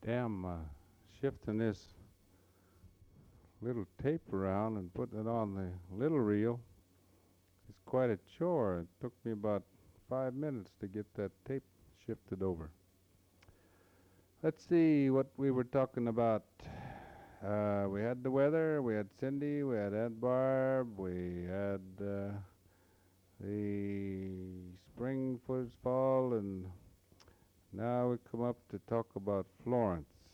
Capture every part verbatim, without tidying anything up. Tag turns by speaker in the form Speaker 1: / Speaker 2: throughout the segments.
Speaker 1: Yeah, I'm uh, shifting this little tape around and putting it on the little reel. It's quite a chore. It took me about five minutes to get that tape shifted over. Let's see what we were talking about. Uh, we had the weather, we had Cindy, we had Aunt Barb, we had uh, the spring first fall, and now we come up to talk about Florence.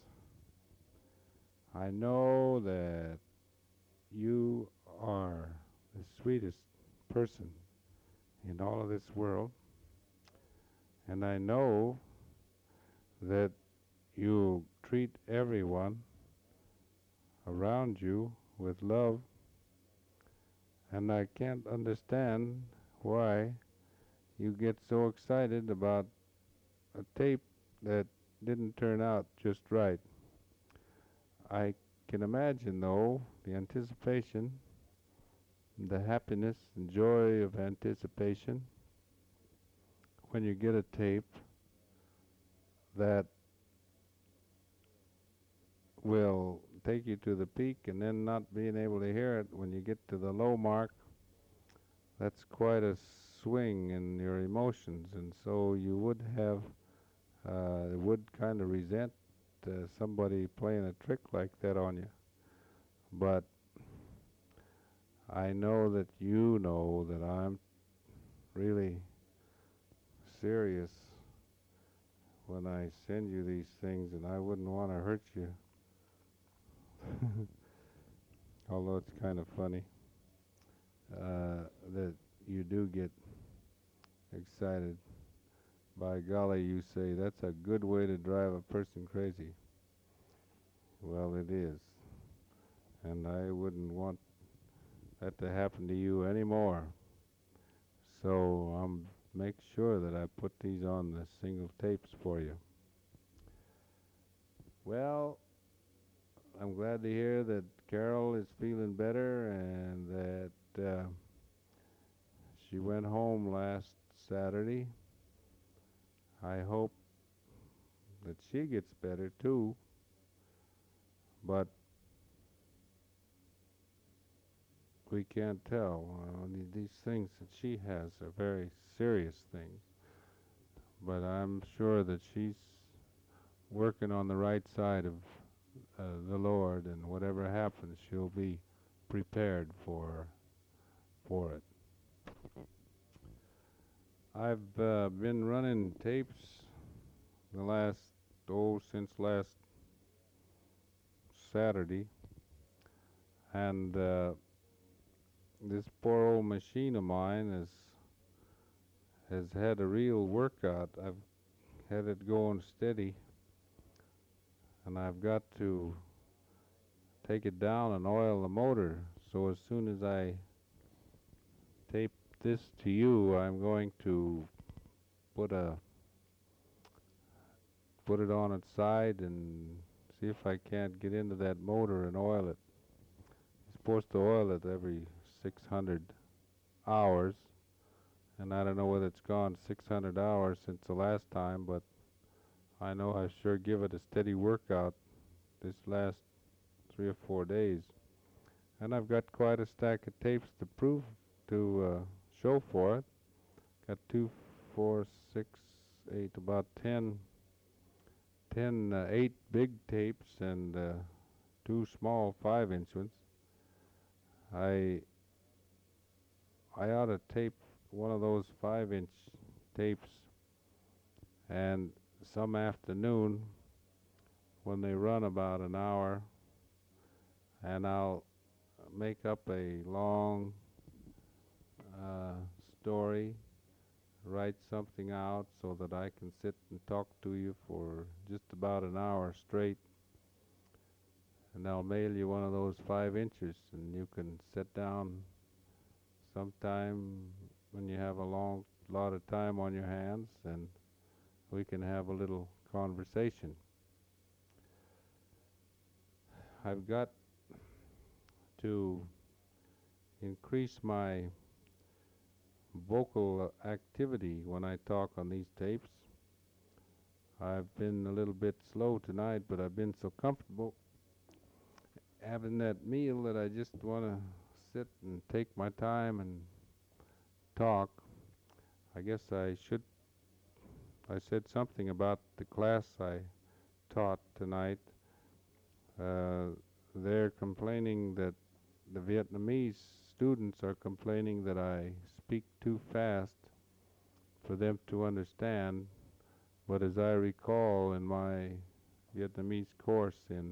Speaker 1: I know that you are the sweetest person in all of this world, and I know that you treat everyone around you with love, and I can't understand why you get so excited about a tape that didn't turn out just right. I can imagine, though, the anticipation, the happiness and joy of anticipation when you get a tape that will take you to the peak and then not being able to hear it when you get to the low mark. That's quite a swing in your emotions, and so you would have, uh, would kind of resent uh, somebody playing a trick like that on you. But I know that you know that I'm really serious when I send you these things, and I wouldn't want to hurt you. Although it's kind of funny uh, that you do get excited. By golly, you say that's a good way to drive a person crazy. Well, it is. And I wouldn't want that to happen to you anymore. So I'm make sure that I put these on the single tapes for you. Well, I'm glad to hear that Carol is feeling better and that uh, she went home last Saturday. I hope that she gets better too, but we can't tell. Uh, these things that she has are very serious things, but I'm sure that she's working on the right side of uh, the Lord, and whatever happens, she'll be prepared for for it. I've uh, been running tapes the last oh since last Saturday, and uh, this poor old machine of mine has has had a real workout. I've had it going steady, and I've got to take it down and oil the motor. So as soon as I tape this to you, I'm going to put a put it on its side and see if I can't get into that motor and oil it. You're supposed to oil it every six hundred hours, and I don't know whether it's gone six hundred hours since the last time, but I know I sure give it a steady workout this last three or four days. And I've got quite a stack of tapes to prove, to uh, show for it. Got two, four, six, eight, about ten, ten, uh, eight big tapes and uh, two small five-inch ones. I I ought to tape one of those five-inch tapes, and some afternoon when they run about an hour, and I'll make up a long uh, story, write something out so that I can sit and talk to you for just about an hour straight. And I'll mail you one of those five inches, and you can sit down sometime when you have a long lot of time on your hands, and we can have a little conversation. I've got to increase my vocal activity when I talk on these tapes. I've been a little bit slow tonight, but I've been so comfortable having that meal that I just want to sit and take my time and talk. I guess I should. I said something about the class I taught tonight. Uh, they're complaining that the Vietnamese students are complaining that I speak too fast for them to understand. But as I recall in my Vietnamese course in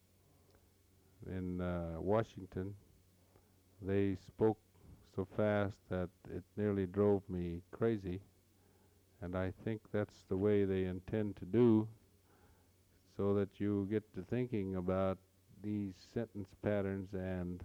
Speaker 1: in uh, Washington, they spoke so fast that it nearly drove me crazy. And I think that's the way they intend to do, so that you get to thinking about these sentence patterns and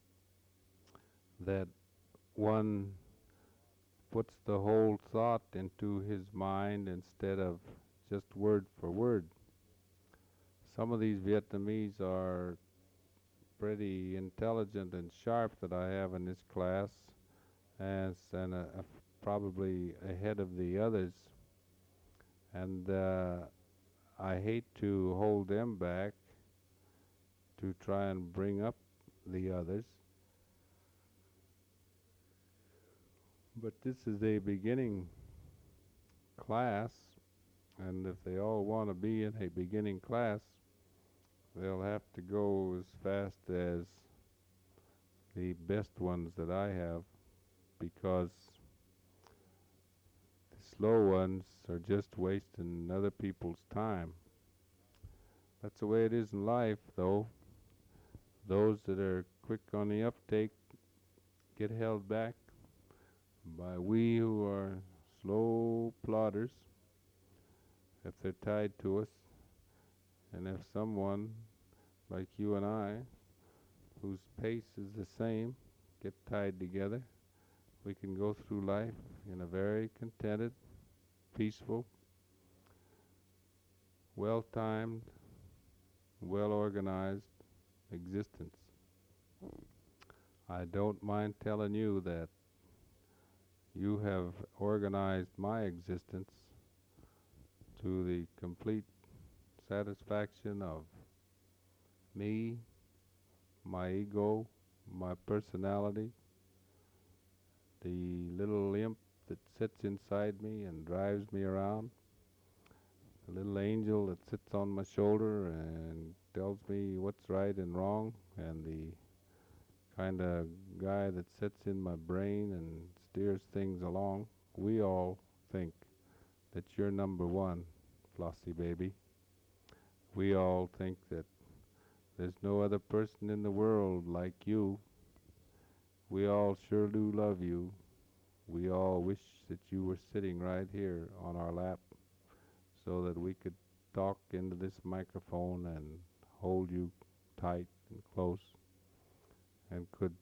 Speaker 1: that one puts the whole thought into his mind instead of just word for word. Some of these Vietnamese are pretty intelligent and sharp that I have in this class, as and uh, uh, probably ahead of the others. And uh, I hate to hold them back to try and bring up the others. But this is a beginning class, and if they all want to be in a beginning class, they'll have to go as fast as the best ones that I have, because the slow ones are just wasting other people's time. That's the way it is in life, though. Those that are quick on the uptake get held back by we who are slow plodders, if they're tied to us. And if someone like you and I, whose pace is the same, get tied together, we can go through life in a very contented, peaceful, well-timed, well-organized existence. I don't mind telling you that you have organized my existence to the complete satisfaction of me, my ego, my personality, the little imp that sits inside me and drives me around, the little angel that sits on my shoulder and tells me what's right and wrong, and the kind of guy that sits in my brain and steers things along. We all think that you're number one, Flossie baby. We all think that there's no other person in the world like you. We all sure do love you. We all wish that you were sitting right here on our lap so that we could talk into this microphone and hold you tight and close and could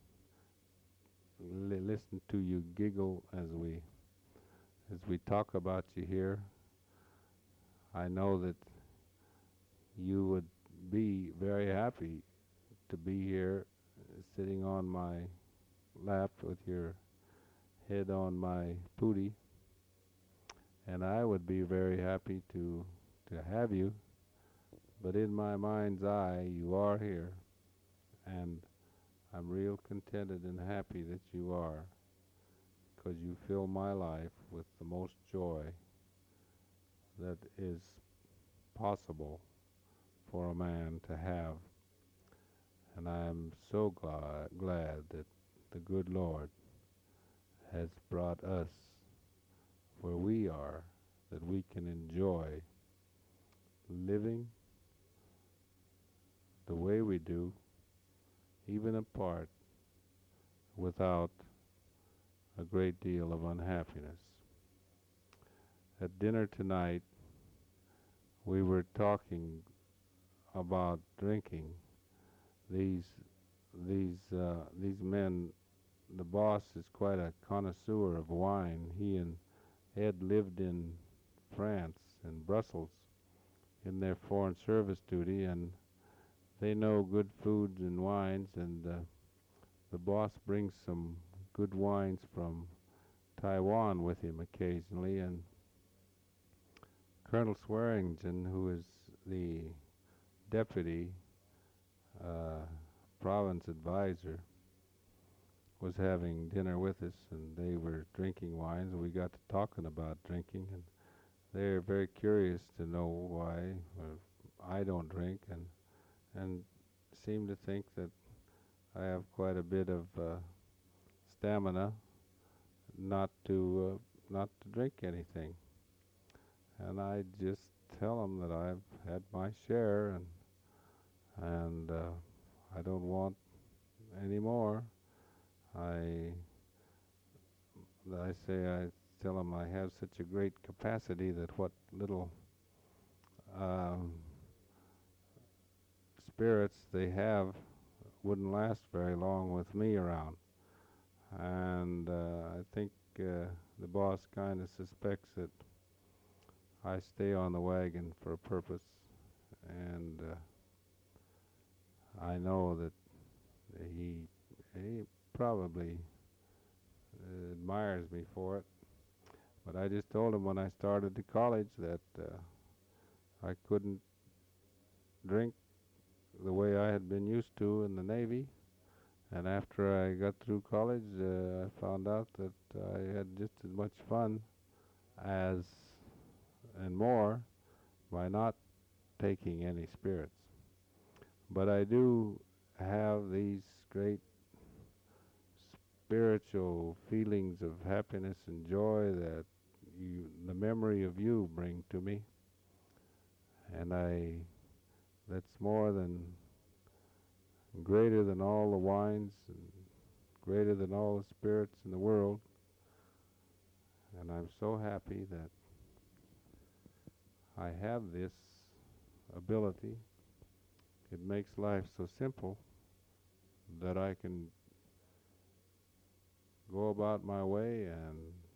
Speaker 1: li- listen to you giggle as we as we talk about you here. I know that you would be very happy to be here, uh, sitting on my lap with your head on my pooty, and I would be very happy to to have you. But in my mind's eye, you are here, and I'm real contented and happy that you are, because you fill my life with the most joy that is possible for a man to have. And I am so glad, glad that the good Lord has brought us where we are, that we can enjoy living the way we do, even apart, without a great deal of unhappiness. At dinner tonight, we were talking about drinking. These these uh, these men, the boss is quite a connoisseur of wine. He and Ed lived in France, in Brussels, in their foreign service duty, and they know good foods and wines, and uh, the boss brings some good wines from Taiwan with him occasionally, and Colonel Swearingen, who is the deputy uh, province advisor, was having dinner with us, and they were drinking wines, and we got to talking about drinking, and they're very curious to know why uh, I don't drink, and and seem to think that I have quite a bit of uh, stamina not to uh, not to drink anything. And I just tell them that I've had my share, and and uh, I don't want any more. I I say I tell them I have such a great capacity that what little um, spirits they have wouldn't last very long with me around. And uh, I think uh, the boss kind of suspects that I stay on the wagon for a purpose, and uh, I know that he he probably uh, admires me for it. But I just told him when I started to college that uh, I couldn't drink the way I had been used to in the Navy. And after I got through college, uh, I found out that I had just as much fun as and more by not taking any spirits. But I do have these great spiritual feelings of happiness and joy that you, the memory of you bring to me. And I, that's more than, greater than all the wines, and greater than all the spirits in the world. And I'm so happy that I have this ability. It makes life so simple that I can go about my way and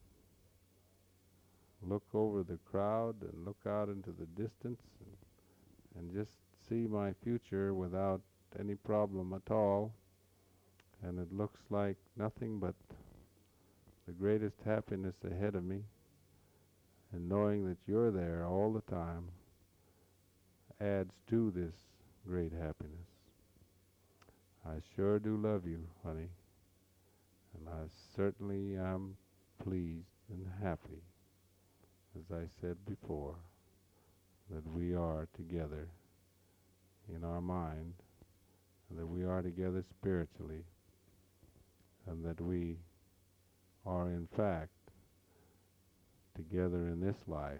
Speaker 1: look over the crowd and look out into the distance and, and just see my future without any problem at all. And it looks like nothing but the greatest happiness ahead of me. And knowing that you're there all the time adds to this great happiness. I sure do love you, honey. And I certainly am pleased and happy, as I said before, that we are together in our mind, and that we are together spiritually, and that we are in fact together in this life.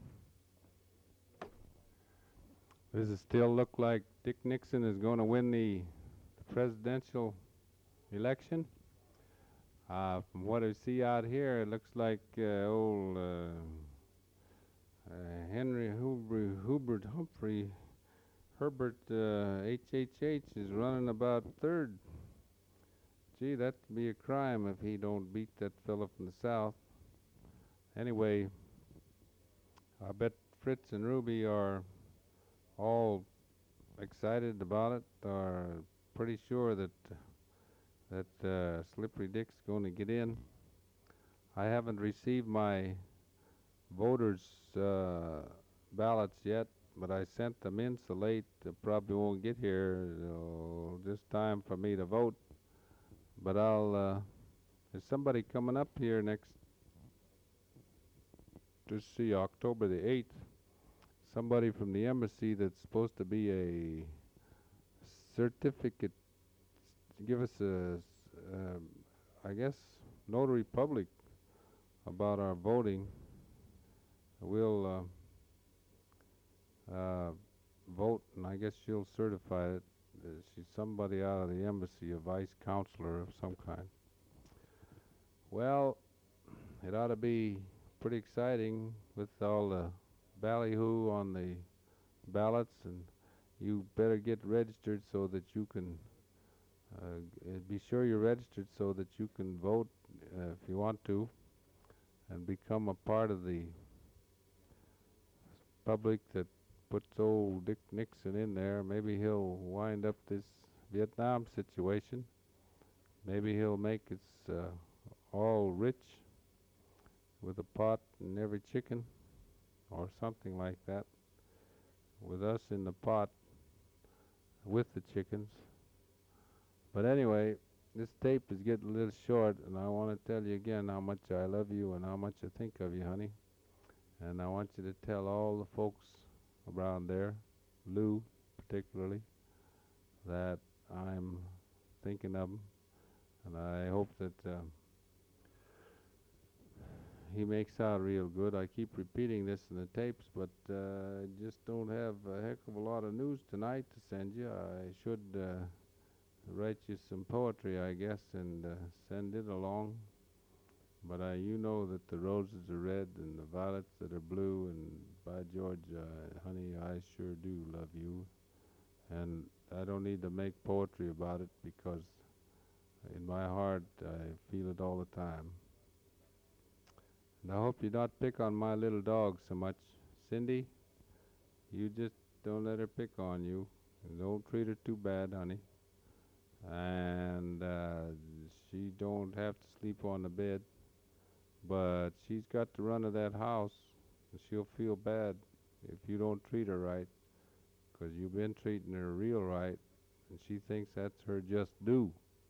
Speaker 1: Does it still look like Dick Nixon is going to win the, the presidential election? Uh, from what I see out here, it looks like uh, old uh, uh, Henry Hubert, Hubert Humphrey Herbert uh, H H H is running about third. Gee, that'd be a crime if he don't beat that fellow from the south. Anyway, I bet Fritz and Ruby are all excited about it, are pretty sure that that uh, Slippery Dick's going to get in. I haven't received my voters' uh, ballots yet, but I sent them in so late they probably won't get here. So just time for me to vote. But I'll. Uh, there's somebody coming up here next. To see October the eighth. Somebody from the embassy that's supposed to be a certificate. Give us a. Uh, I guess notary public about our voting. We'll uh, uh, vote, and I guess she'll certify it. Uh, she's somebody out of the embassy, a vice counselor of some kind. Well, it ought to be pretty exciting with all the ballyhoo on the ballots, and you better get registered so that you can uh, be sure you're registered so that you can vote uh, if you want to, and become a part of the public that puts old Dick Nixon in there. Maybe he'll wind up this Vietnam situation. Maybe he'll make us uh, all rich with a pot and every chicken, or something like that, with us in the pot with the chickens. But anyway, this tape is getting a little short, and I want to tell you again how much I love you and how much I think of you, honey. And I want you to tell all the folks around there, Lou particularly, that I'm thinking of him, and I hope that uh, he makes out real good. I keep repeating this in the tapes, but uh, I just don't have a heck of a lot of news tonight to send you. I should uh, write you some poetry, I guess, and uh, send it along. But uh, you know that the roses are red and the violets that are blue, and by George, uh, honey, I sure do love you. And I don't need to make poetry about it because in my heart I feel it all the time. And I hope you not pick on my little dog so much. Cindy, you just don't let her pick on you. And don't treat her too bad, honey. And uh, she don't have to sleep on the bed. But she's got the run of that house. And she'll feel bad if you don't treat her right. Because you've been treating her real right. And she thinks that's her just due.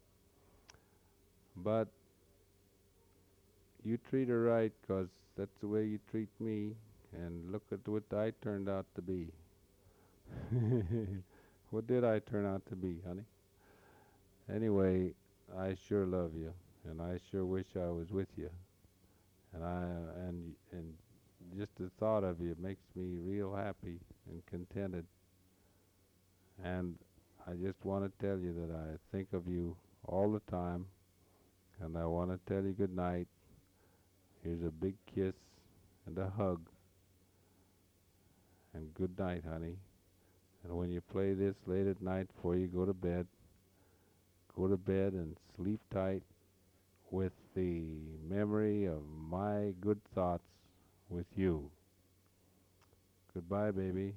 Speaker 1: But you treat her right, 'cause that's the way you treat me, and look at what I turned out to be. What did I turn out to be, honey? Anyway, I sure love you, and I sure wish I was with you. And I and and just the thought of you makes me real happy and contented. And I just want to tell you that I think of you all the time, and I want to tell you good night. Here's a big kiss and a hug. And good night, honey. And when you play this late at night before you go to bed, go to bed and sleep tight with the memory of my good thoughts with you. Goodbye, baby.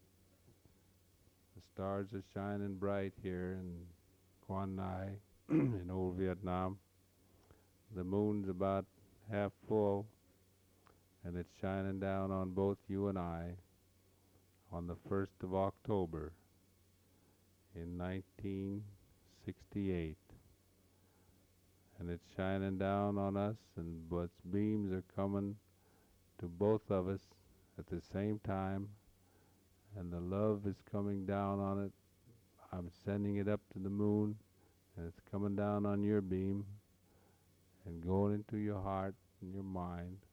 Speaker 1: The stars are shining bright here in Quang Nai in old Vietnam. The moon's about half full, and it's shining down on both you and I on the first of October in nineteen sixty-eight. And it's shining down on us, and its beams are coming to both of us at the same time, and the love is coming down on it. I'm sending it up to the moon, and it's coming down on your beam and going into your heart and your mind.